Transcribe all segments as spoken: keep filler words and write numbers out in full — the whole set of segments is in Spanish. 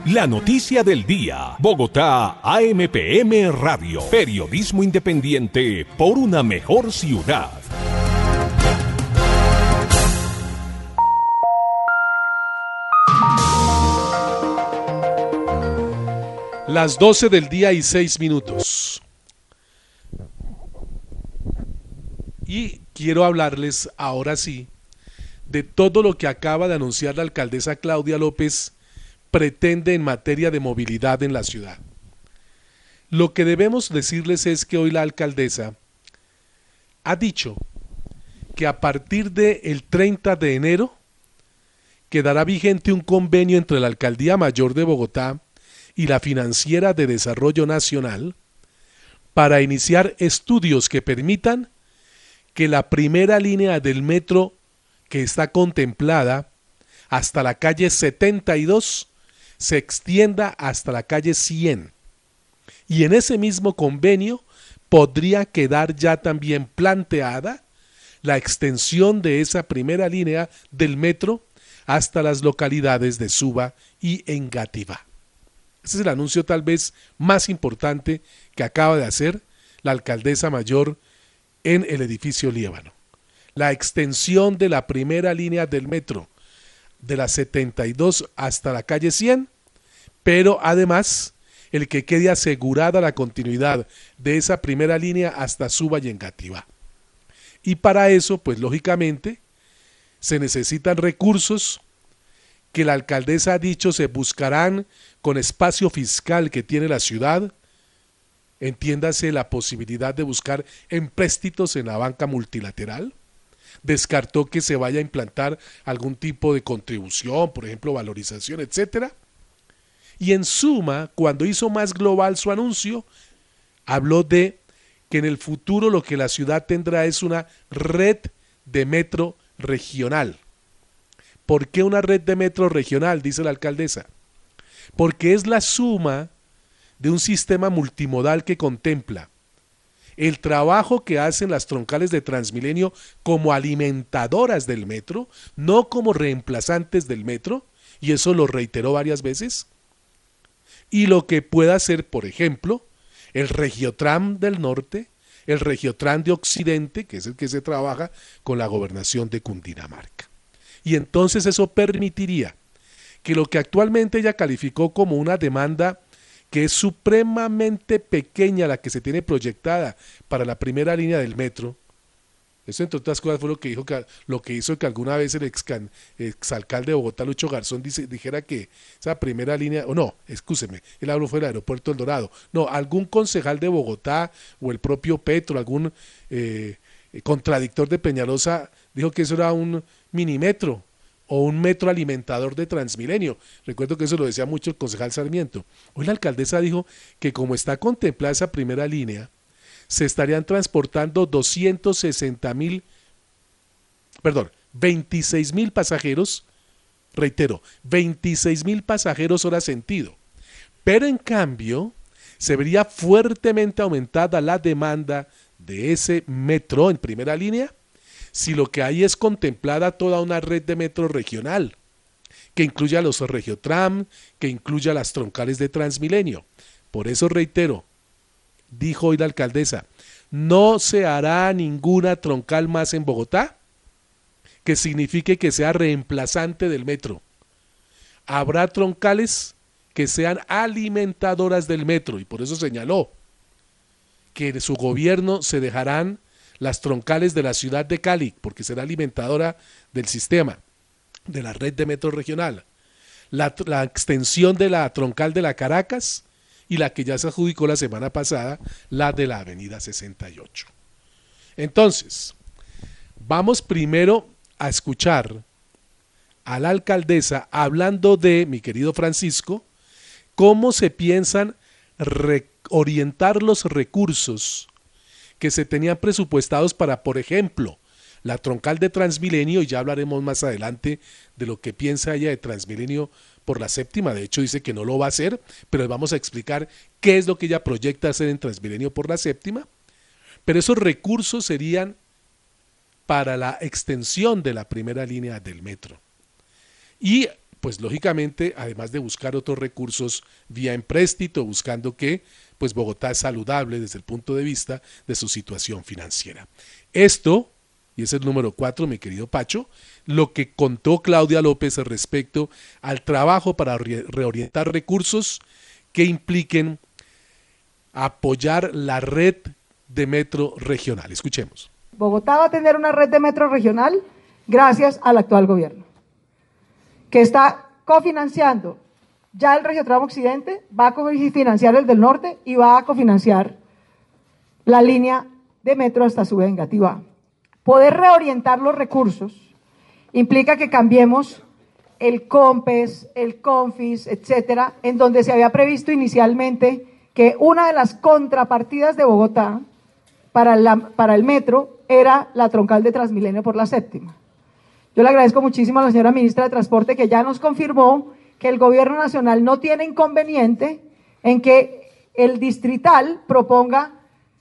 La noticia del día. Bogotá, A M P M Radio. Periodismo independiente por una mejor ciudad. Las doce del día y seis minutos. Y quiero hablarles ahora sí de todo lo que acaba de anunciar la alcaldesa Claudia López pretende en materia de movilidad en la ciudad. Lo que debemos decirles es que hoy la alcaldesa ha dicho que a partir del treinta de enero quedará vigente un convenio entre la Alcaldía Mayor de Bogotá y la Financiera de Desarrollo Nacional para iniciar estudios que permitan que la primera línea del metro que está contemplada hasta la calle setenta y dos se extienda hasta la calle cien. Y en ese mismo convenio podría quedar ya también planteada la extensión de esa primera línea del metro hasta las localidades de Suba y Engativá. Ese es el anuncio tal vez más importante que acaba de hacer la alcaldesa mayor en el edificio Líbano. La extensión de la primera línea del metro de la setenta y dos hasta la calle cien, pero además el que quede asegurada la continuidad de esa primera línea hasta Suba y Engativá. Y para eso, pues lógicamente, se necesitan recursos que la alcaldesa ha dicho se buscarán con espacio fiscal que tiene la ciudad. Entiéndase la posibilidad de buscar empréstitos en la banca multilateral. Descartó que se vaya a implantar algún tipo de contribución, por ejemplo, valorización, etcétera. Y en suma, cuando hizo más global su anuncio, habló de que en el futuro lo que la ciudad tendrá es una red de metro regional. ¿Por qué una red de metro regional?, dice la alcaldesa. Porque es la suma de un sistema multimodal que contempla el trabajo que hacen las troncales de Transmilenio como alimentadoras del metro, no como reemplazantes del metro, y eso lo reiteró varias veces, y lo que pueda hacer, por ejemplo, el Regiotram del norte, el Regiotram de occidente, que es el que se trabaja con la gobernación de Cundinamarca. Y entonces eso permitiría que lo que actualmente ella calificó como una demanda que es supremamente pequeña, la que se tiene proyectada para la primera línea del metro. Eso, entre otras cosas, fue lo que dijo que, lo que hizo que alguna vez el ex, exalcalde de Bogotá, Lucho Garzón, dice, dijera que esa primera línea, o no, excúseme, él habló fue del aeropuerto El Dorado, no, algún concejal de Bogotá o el propio Petro, algún eh, contradictor de Peñalosa, dijo que eso era un minimetro o un metro alimentador de Transmilenio. Recuerdo que eso lo decía mucho el concejal Sarmiento. Hoy la alcaldesa dijo que como está contemplada esa primera línea, se estarían transportando doscientos sesenta mil, perdón, veintiséis mil pasajeros, reitero, veintiséis mil pasajeros hora sentido. Pero en cambio, se vería fuertemente aumentada la demanda de ese metro en primera línea, si lo que hay es contemplada toda una red de metro regional, que incluya los Regiotram, que incluya las troncales de Transmilenio. Por eso reitero, dijo hoy la alcaldesa, no se hará ninguna troncal más en Bogotá que signifique que sea reemplazante del metro. Habrá troncales que sean alimentadoras del metro, y por eso señaló que en su gobierno se dejarán las troncales de la ciudad de Cali, porque será alimentadora del sistema, de la red de metro regional, la, la extensión de la troncal de la Caracas y la que ya se adjudicó la semana pasada, la de la avenida sesenta y ocho. Entonces, vamos primero a escuchar a la alcaldesa hablando de, mi querido Francisco, cómo se piensan reorientar los recursos que se tenían presupuestados para, por ejemplo, la troncal de Transmilenio, y ya hablaremos más adelante de lo que piensa ella de Transmilenio por la séptima. De hecho dice que no lo va a hacer, pero les vamos a explicar qué es lo que ella proyecta hacer en Transmilenio por la séptima. Pero esos recursos serían para la extensión de la primera línea del metro. Y pues lógicamente, además de buscar otros recursos vía empréstito, buscando que pues Bogotá es saludable desde el punto de vista de su situación financiera. Esto, y ese es el número cuatro, mi querido Pacho, lo que contó Claudia López respecto al trabajo para re reorientar recursos que impliquen apoyar la red de metro regional. Escuchemos. Bogotá va a tener una red de metro regional gracias al actual gobierno, que está cofinanciando ya el Regiotramo Occidente, va a cofinanciar el del norte y va a cofinanciar la línea de metro hasta Suba en Engativá. Poder reorientar los recursos implica que cambiemos el COMPES, el CONFIS, etcétera, en donde se había previsto inicialmente que una de las contrapartidas de Bogotá para, la, para el metro era la troncal de Transmilenio por la séptima. Yo le agradezco muchísimo a la señora ministra de Transporte que ya nos confirmó que el gobierno nacional no tiene inconveniente en que el distrital proponga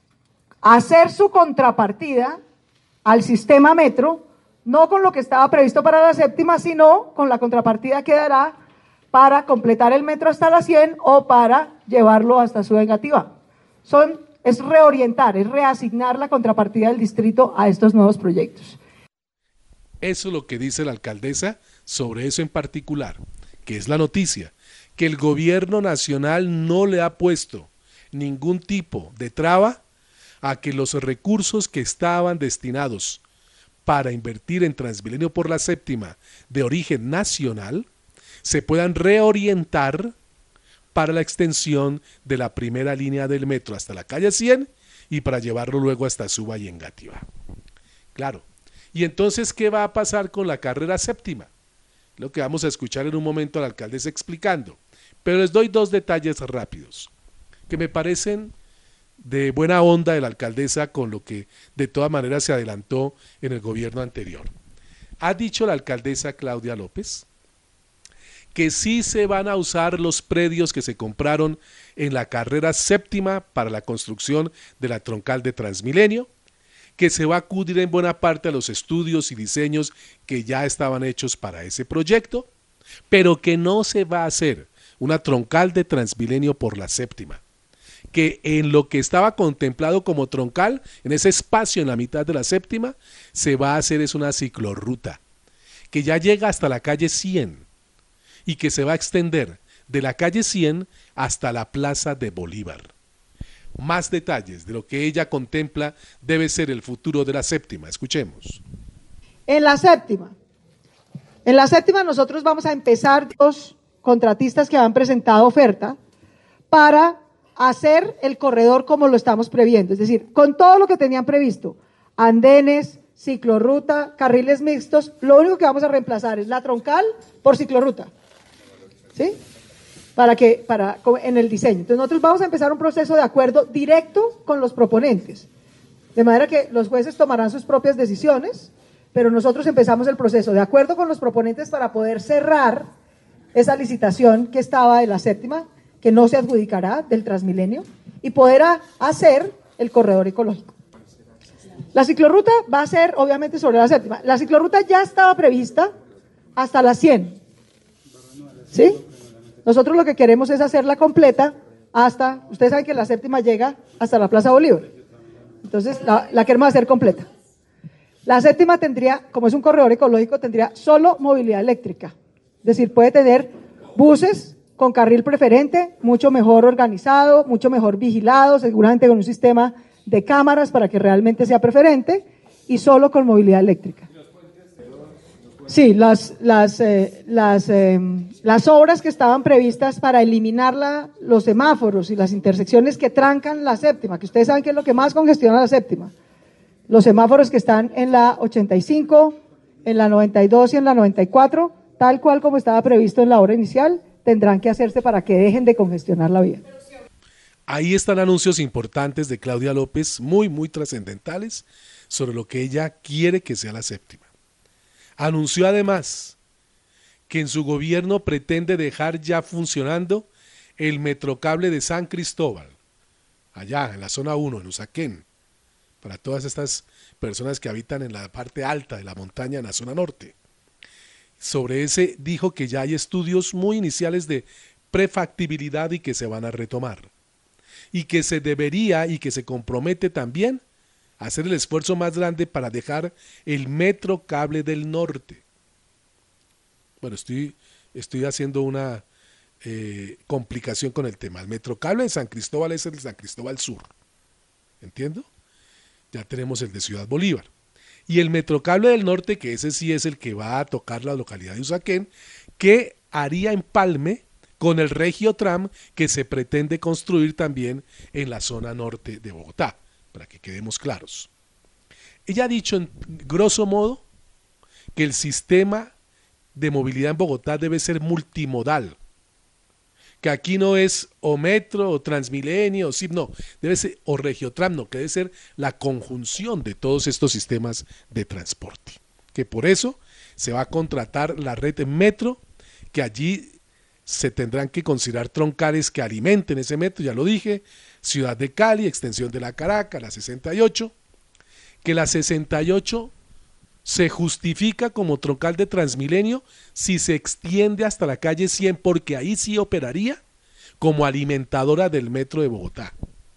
hacer su contrapartida al sistema metro, no con lo que estaba previsto para la séptima, sino con la contrapartida que dará para completar el metro hasta la cien o para llevarlo hasta Suba Engativá. Son, es reorientar, es reasignar la contrapartida del distrito a estos nuevos proyectos. Eso es lo que dice la alcaldesa sobre eso en particular, que es la noticia, que el gobierno nacional no le ha puesto ningún tipo de traba a que los recursos que estaban destinados para invertir en Transmilenio por la séptima de origen nacional se puedan reorientar para la extensión de la primera línea del metro hasta la calle cien y para llevarlo luego hasta Suba y Engativá. Claro. Y entonces, ¿qué va a pasar con la carrera séptima? Lo que vamos a escuchar en un momento a la alcaldesa explicando. Pero les doy dos detalles rápidos que me parecen de buena onda de la alcaldesa con lo que de todas maneras se adelantó en el gobierno anterior. Ha dicho la alcaldesa Claudia López que sí se van a usar los predios que se compraron en la carrera séptima para la construcción de la troncal de Transmilenio, que se va a acudir en buena parte a los estudios y diseños que ya estaban hechos para ese proyecto, pero que no se va a hacer una troncal de Transmilenio por la séptima, que en lo que estaba contemplado como troncal, en ese espacio en la mitad de la séptima, se va a hacer es una ciclorruta, que ya llega hasta la calle cien y que se va a extender de la calle cien hasta la Plaza de Bolívar. Más detalles de lo que ella contempla debe ser el futuro de la séptima. Escuchemos. En la séptima, en la séptima nosotros vamos a empezar los contratistas que han presentado oferta para hacer el corredor como lo estamos previendo, es decir, con todo lo que tenían previsto, andenes, ciclorruta, carriles mixtos, lo único que vamos a reemplazar es la troncal por ciclorruta, ¿sí? Para que, para, en el diseño. Entonces nosotros vamos a empezar un proceso de acuerdo directo con los proponentes, de manera que los jueces tomarán sus propias decisiones, pero nosotros empezamos el proceso de acuerdo con los proponentes para poder cerrar esa licitación que estaba de la séptima, que no se adjudicará del Transmilenio, y poder a, hacer el corredor ecológico. La ciclorruta va a ser obviamente sobre la séptima. La ciclorruta ya estaba prevista hasta la cien, ¿sí? Nosotros lo que queremos es hacerla completa hasta, ustedes saben que la séptima llega hasta la Plaza Bolívar, entonces la, la queremos hacer completa. La séptima tendría, como es un corredor ecológico, tendría solo movilidad eléctrica, es decir, puede tener buses con carril preferente, mucho mejor organizado, mucho mejor vigilado, seguramente con un sistema de cámaras para que realmente sea preferente y solo con movilidad eléctrica. Sí, las, las, eh, las, eh, las obras que estaban previstas para eliminar la, los semáforos y las intersecciones que trancan la séptima, que ustedes saben que es lo que más congestiona la séptima, los semáforos que están en la ochenta y cinco, en la noventa y dos y en la noventa y cuatro, tal cual como estaba previsto en la obra inicial, tendrán que hacerse para que dejen de congestionar la vía. Ahí están anuncios importantes de Claudia López, muy, muy trascendentales, sobre lo que ella quiere que sea la séptima. Anunció además que en su gobierno pretende dejar ya funcionando el metrocable de San Cristóbal, allá en la zona uno, en Usaquén, para todas estas personas que habitan en la parte alta de la montaña en la zona norte. sobre ese dijo que ya hay estudios muy iniciales de prefactibilidad y que se van a retomar. Y que se debería y que se compromete también a hacer el esfuerzo más grande para dejar el metro cable del norte. Bueno, estoy, estoy haciendo una eh, complicación con el tema. El metro cable de San Cristóbal es el de San Cristóbal Sur. ¿Entiendo? Ya tenemos el de Ciudad Bolívar. Y el Metrocable del Norte, que ese sí es el que va a tocar la localidad de Usaquén, que haría empalme con el Regiotram que se pretende construir también en la zona norte de Bogotá, para que quedemos claros. Ella ha dicho en grosso modo que el sistema de movilidad en Bogotá debe ser multimodal, que aquí no es o metro o Transmilenio o S I P, no, debe ser o Regiotram, no, que debe ser la conjunción de todos estos sistemas de transporte, que por eso se va a contratar la red metro, que allí se tendrán que considerar troncales que alimenten ese metro, ya lo dije, Ciudad de Cali, extensión de la Caracas, la sesenta y ocho, que la sesenta y ocho se justifica como troncal de Transmilenio si se extiende hasta la calle cien, porque ahí sí operaría como alimentadora del metro de Bogotá.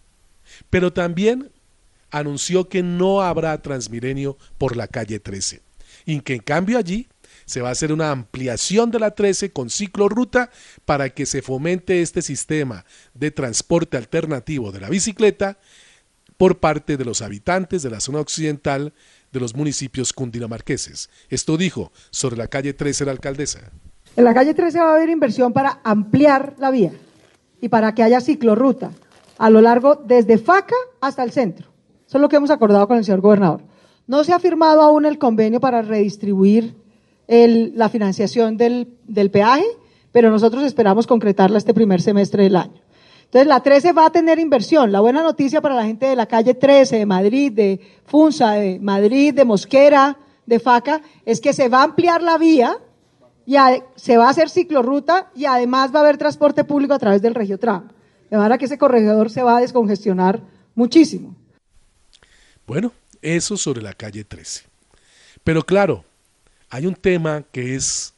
Pero también anunció que no habrá Transmilenio por la calle trece, y que en cambio allí se va a hacer una ampliación de la trece con ciclorruta para que se fomente este sistema de transporte alternativo de la bicicleta por parte de los habitantes de la zona occidental de los municipios cundinamarqueses. Esto dijo sobre la calle trece la alcaldesa. En la calle trece va a haber inversión para ampliar la vía y para que haya ciclorruta a lo largo desde Faca hasta el centro. Eso es lo que hemos acordado con el señor gobernador. No se ha firmado aún el convenio para redistribuir el, la financiación del, del peaje, pero nosotros esperamos concretarla este primer semestre del año. Entonces la trece va a tener inversión. La buena noticia para la gente de la calle trece, de Madrid, de Funza, de Madrid, de Mosquera, de Faca, es que se va a ampliar la vía y a, se va a hacer ciclorruta y además va a haber transporte público a través del Regiotram. De manera que ese corredor se va a descongestionar muchísimo. Bueno, eso sobre la calle trece. Pero claro, hay un tema que es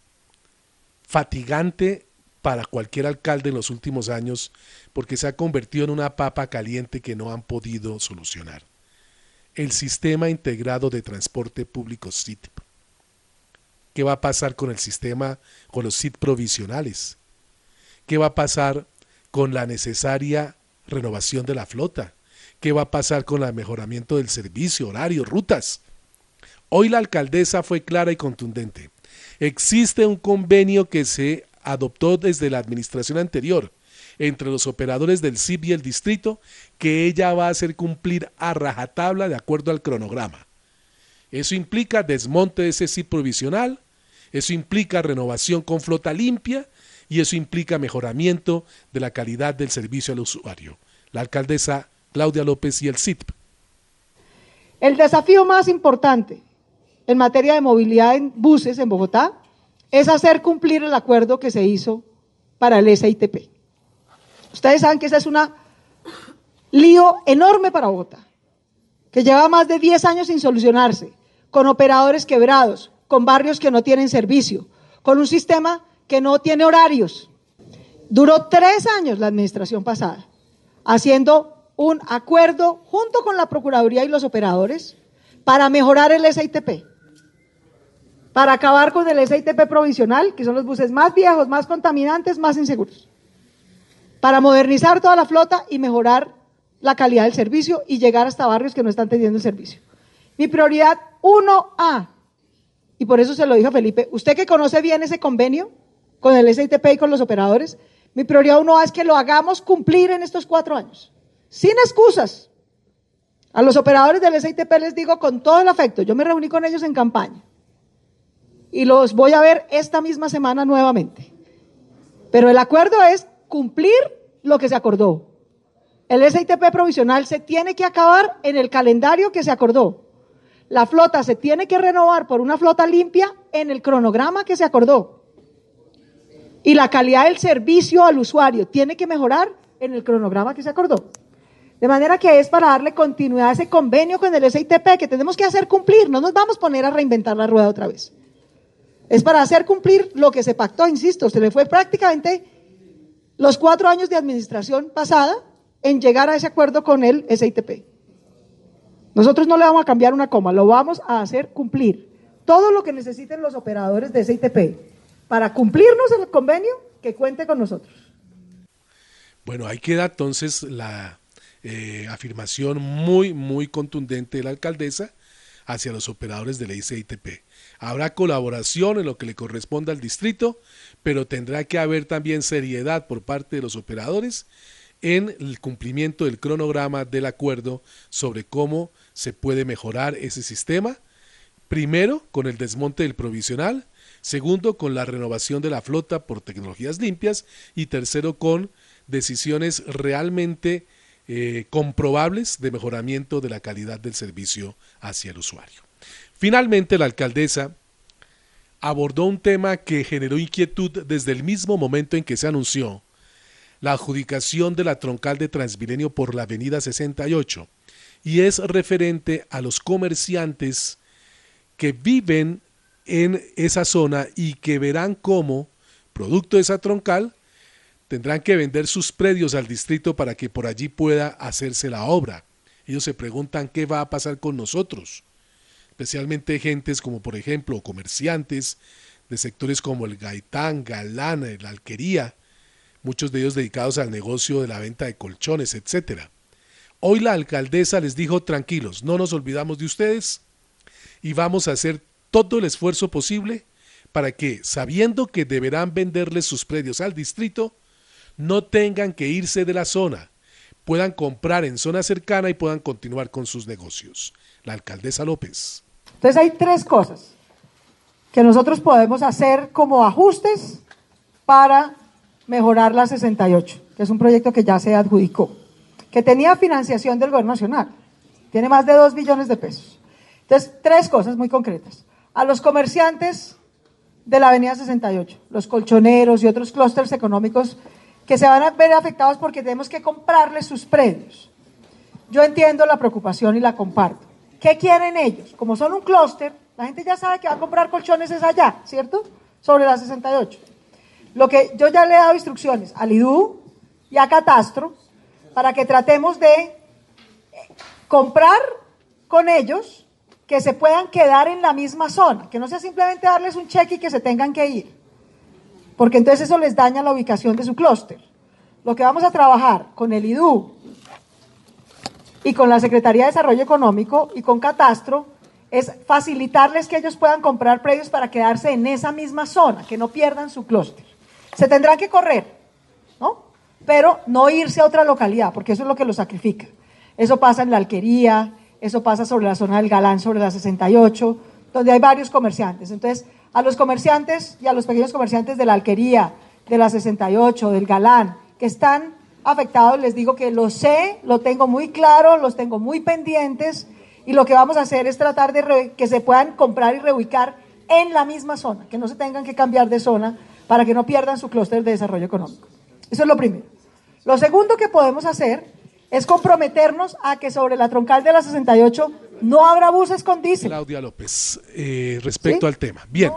fatigante para cualquier alcalde en los últimos años, porque se ha convertido en una papa caliente que no han podido solucionar. El sistema integrado de transporte público S I T P. ¿Qué va a pasar con el sistema, con los S I T provisionales? ¿Qué va a pasar con la necesaria renovación de la flota? ¿Qué va a pasar con el mejoramiento del servicio, horarios, rutas? Hoy la alcaldesa fue clara y contundente. Existe un convenio que se adoptó desde la administración anterior entre los operadores del S I P y el distrito, que ella va a hacer cumplir a rajatabla de acuerdo al cronograma. Eso implica desmonte de ese S I P provisional, eso implica renovación con flota limpia y eso implica mejoramiento de la calidad del servicio al usuario. La alcaldesa Claudia López y el S I T P. El desafío más importante en materia de movilidad en buses en Bogotá es hacer cumplir el acuerdo que se hizo para el S I T P. Ustedes saben que ese es un lío enorme para Bogotá, que lleva más de diez años sin solucionarse, con operadores quebrados, con barrios que no tienen servicio, con un sistema que no tiene horarios. Duró tres años la administración pasada, haciendo un acuerdo junto con la Procuraduría y los operadores para mejorar el S I T P, para acabar con el S I T P provisional, que son los buses más viejos, más contaminantes, más inseguros, para modernizar toda la flota y mejorar la calidad del servicio y llegar hasta barrios que no están teniendo el servicio. Mi prioridad uno A, y por eso se lo dijo a Felipe, usted que conoce bien ese convenio con el S I T P y con los operadores, mi prioridad uno A es que lo hagamos cumplir en estos cuatro años, sin excusas. A los operadores del S I T P les digo con todo el afecto, yo me reuní con ellos en campaña y los voy a ver esta misma semana nuevamente. Pero el acuerdo es cumplir lo que se acordó. El S I T P provisional se tiene que acabar en el calendario que se acordó. La flota se tiene que renovar por una flota limpia en el cronograma que se acordó. Y la calidad del servicio al usuario tiene que mejorar en el cronograma que se acordó. De manera que es para darle continuidad a ese convenio con el S I T P que tenemos que hacer cumplir, no nos vamos a poner a reinventar la rueda otra vez. Es para hacer cumplir lo que se pactó, insisto, se le fue prácticamente los cuatro años de administración pasada en llegar a ese acuerdo con el S I T P. Nosotros no le vamos a cambiar una coma, lo vamos a hacer cumplir. Todo lo que necesiten los operadores de S I T P para cumplirnos el convenio, que cuente con nosotros. Bueno, ahí queda entonces la eh, afirmación muy, muy contundente de la alcaldesa hacia los operadores del S I T P. Habrá colaboración en lo que le corresponda al distrito, pero tendrá que haber también seriedad por parte de los operadores en el cumplimiento del cronograma del acuerdo sobre cómo se puede mejorar ese sistema. Primero, con el desmonte del provisional. Segundo, con la renovación de la flota por tecnologías limpias. Y tercero, con decisiones realmente eh, comprobables de mejoramiento de la calidad del servicio hacia el usuario. Finalmente, la alcaldesa abordó un tema que generó inquietud desde el mismo momento en que se anunció la adjudicación de la troncal de Transmilenio por la avenida sesenta y ocho, y es referente a los comerciantes que viven en esa zona y que verán cómo, producto de esa troncal, tendrán que vender sus predios al distrito para que por allí pueda hacerse la obra. Ellos se preguntan qué va a pasar con nosotros, especialmente gentes como por ejemplo comerciantes de sectores como el Gaitán, Galán, la Alquería, muchos de ellos dedicados al negocio de la venta de colchones, etcétera. Hoy la alcaldesa les dijo: tranquilos, no nos olvidamos de ustedes y vamos a hacer todo el esfuerzo posible para que, sabiendo que deberán venderles sus predios al distrito, no tengan que irse de la zona, puedan comprar en zona cercana y puedan continuar con sus negocios. La alcaldesa López. Entonces hay tres cosas que nosotros podemos hacer como ajustes para mejorar la sesenta y ocho, que es un proyecto que ya se adjudicó, que tenía financiación del gobierno nacional, tiene más de dos billones de pesos. Entonces, tres cosas muy concretas. A los comerciantes de la avenida sesenta y ocho, los colchoneros y otros clústeres económicos que se van a ver afectados porque tenemos que comprarles sus predios. Yo entiendo la preocupación y la comparto. ¿Qué quieren ellos? Como son un clúster, la gente ya sabe que va a comprar colchones es allá, ¿cierto? Sobre la sesenta y ocho. Lo que yo ya le he dado instrucciones al I D U y a Catastro para que tratemos de comprar con ellos, que se puedan quedar en la misma zona, que no sea simplemente darles un cheque y que se tengan que ir, porque entonces eso les daña la ubicación de su clúster. Lo que vamos a trabajar con el I D U y con la Secretaría de Desarrollo Económico y con Catastro es facilitarles que ellos puedan comprar predios para quedarse en esa misma zona, que no pierdan su clúster. Se tendrán que correr, ¿no? Pero no irse a otra localidad, porque eso es lo que los sacrifica. Eso pasa en la Alquería, eso pasa sobre la zona del Galán, sobre la sesenta y ocho, donde hay varios comerciantes. Entonces, a los comerciantes y a los pequeños comerciantes de la Alquería, de la sesenta y ocho, del Galán, que están afectados, les digo que lo sé, lo tengo muy claro, los tengo muy pendientes, y lo que vamos a hacer es tratar de re, que se puedan comprar y reubicar en la misma zona, que no se tengan que cambiar de zona para que no pierdan su clúster de desarrollo económico. Eso es lo primero. Lo segundo que podemos hacer es comprometernos a que sobre la troncal de la sesenta y ocho no habrá buses con diésel. Claudia López, eh, respecto ¿Sí? al tema. Bien,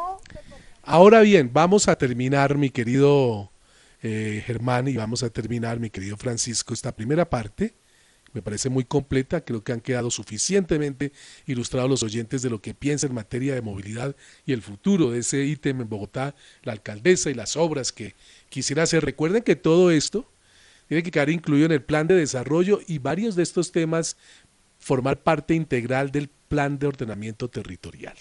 ahora bien, vamos a terminar, mi querido eh, Germán, y vamos a terminar, mi querido Francisco, esta primera parte. Me parece muy completa, creo que han quedado suficientemente ilustrados los oyentes de lo que piensa en materia de movilidad y el futuro de ese ítem en Bogotá, la alcaldesa y las obras que quisiera hacer. Recuerden que todo esto tiene que quedar incluido en el plan de desarrollo y varios de estos temas formar parte integral del plan de ordenamiento territorial.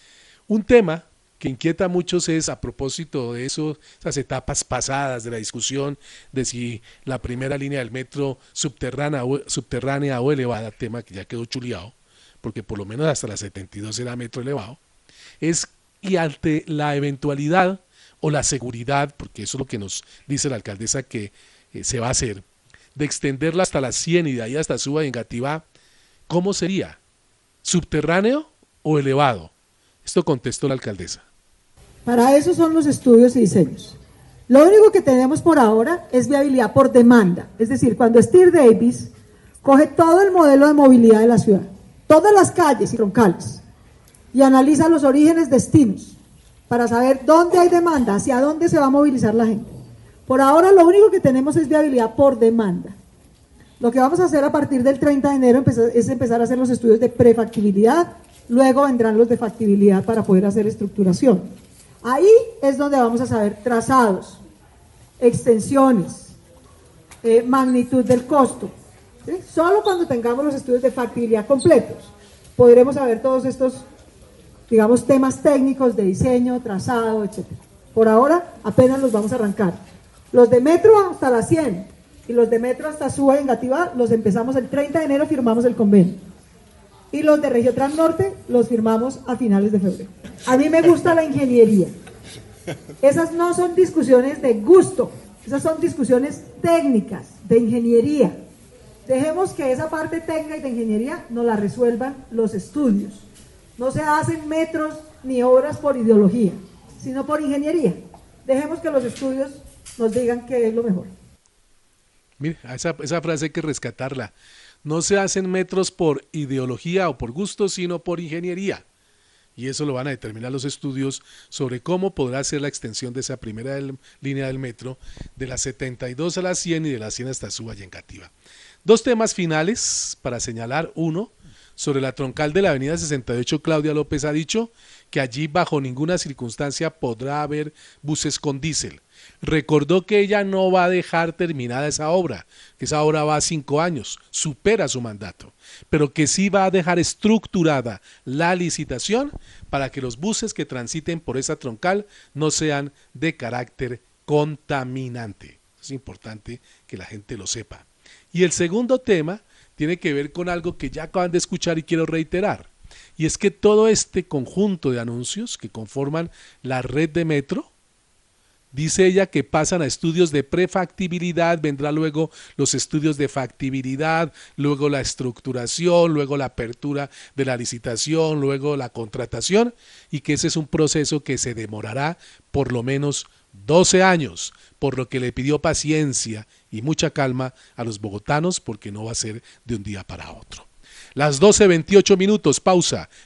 Un tema que inquieta a muchos es, a propósito de eso, esas etapas pasadas de la discusión de si la primera línea del metro subterránea o, subterránea o elevada, tema que ya quedó chuleado, porque por lo menos hasta la setenta y dos era metro elevado, es y ante la eventualidad o la seguridad, porque eso es lo que nos dice la alcaldesa que eh, se va a hacer, de extenderla hasta las cien y de ahí hasta Suba y Engativá, ¿cómo sería? ¿Subterráneo o elevado? Esto contestó la alcaldesa. Para eso son los estudios y diseños. Lo único que tenemos por ahora es viabilidad por demanda. Es decir, cuando Steer Davis coge todo el modelo de movilidad de la ciudad, todas las calles y troncales, y analiza los orígenes, destinos para saber dónde hay demanda, hacia dónde se va a movilizar la gente. Por ahora lo único que tenemos es viabilidad por demanda. Lo que vamos a hacer a partir del treinta de enero es empezar a hacer los estudios de prefactibilidad, luego vendrán los de factibilidad para poder hacer estructuración. Ahí es donde vamos a saber trazados, extensiones, eh, magnitud del costo. ¿Sí? Solo cuando tengamos los estudios de factibilidad completos podremos saber todos estos, digamos, temas técnicos de diseño, trazado, etcétera. Por ahora apenas los vamos a arrancar. Los de metro hasta la cien y los de metro hasta Suba y Engativá los empezamos el treinta de enero, firmamos el convenio. Y los de Regiotrans Norte los firmamos a finales de febrero. A mí me gusta la ingeniería. Esas no son discusiones de gusto, esas son discusiones técnicas, de ingeniería. Dejemos que esa parte técnica y de ingeniería nos la resuelvan los estudios. No se hacen metros ni obras por ideología, sino por ingeniería. Dejemos que los estudios nos digan qué es lo mejor. Mire, esa, esa frase hay que rescatarla. No se hacen metros por ideología o por gusto, sino por ingeniería. Y eso lo van a determinar los estudios sobre cómo podrá ser la extensión de esa primera del, línea del metro, de la setenta y dos a la cien y de la cien hasta Suba y Engativá. Dos temas finales para señalar. Uno, sobre la troncal de la avenida sesenta y ocho, Claudia López ha dicho que allí bajo ninguna circunstancia podrá haber buses con diésel. Recordó que ella no va a dejar terminada esa obra, que esa obra va a cinco años, supera su mandato, pero que sí va a dejar estructurada la licitación para que los buses que transiten por esa troncal no sean de carácter contaminante. Es importante que la gente lo sepa. Y el segundo tema tiene que ver con algo que ya acaban de escuchar y quiero reiterar, y es que todo este conjunto de anuncios que conforman la red de metro, dice ella que pasan a estudios de prefactibilidad, vendrá luego los estudios de factibilidad, luego la estructuración, luego la apertura de la licitación, luego la contratación, y que ese es un proceso que se demorará por lo menos doce años, por lo que le pidió paciencia y mucha calma a los bogotanos porque no va a ser de un día para otro. Las doce veintiocho minutos, pausa.